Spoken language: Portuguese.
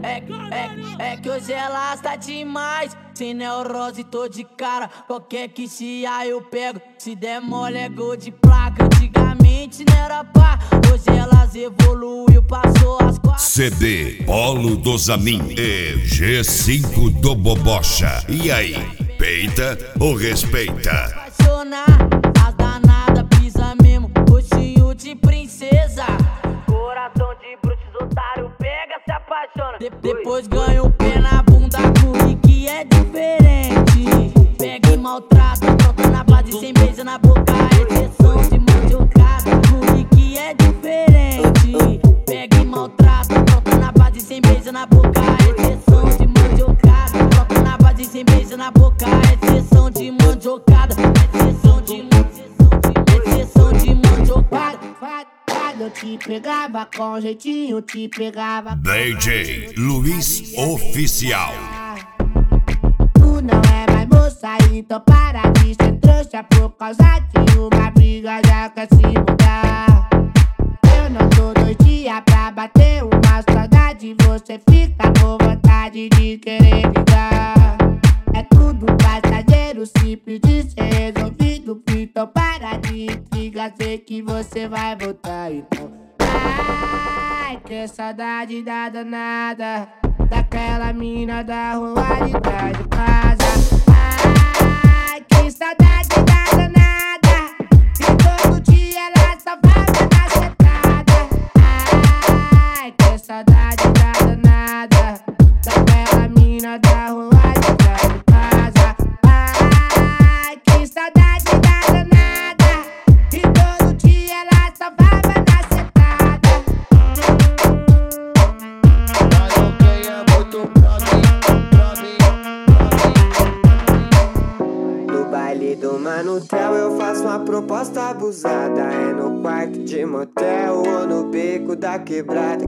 É que hoje ela tá demais. Sem neurose, tô de cara. Qualquer que chia eu pego. Se der mole é gol de placa. Antigamente não era pá. Hoje elas evoluiu, passou as quatro. CD Polo dos Amin e G5 do Bobocha. E aí, peita ou respeita? Apaixonar, as danadas pisa mesmo. Rostinho de princesa. Coração de bruxos, otário pega, se apaixona. Depois ganha um pé na bunda com o que é diferente. Pega e maltrata, troca na base sem beijo na boca. Exceção de mandiocada, com o que é diferente. Pega e maltrata, troca na base sem beijo na boca. Exceção de mandiocada, troca na base sem beijo na boca. Exceção de mandiocada, exceção de mandiocada. Eu te pegava com jeitinho, te pegava. DJ Luiz Oficial. Tu não é mais moça, então para de ser trouxa. Por causa de uma briga já quer se mudar. Eu não tô 2 dias pra bater uma saudade. Você fica com vontade de querer ligar. É tudo passageiro, simples de ser resolvido. Então para de intriga, sei que você vai voltar. Então, ai, que saudade da danada, daquela mina da rua de trás de casa. Ai, que saudade da danada, e todo dia ela só fala na sentada. Ai, que saudade da danada, daquela mina da rua de trás de casa. Ai, que saudade da danada, e todo dia ela só fala na sentada. Mas alguém é muito pra mim. No baile do Manutel eu faço uma proposta abusada. É no quarto de motel ou no beco da quebrada.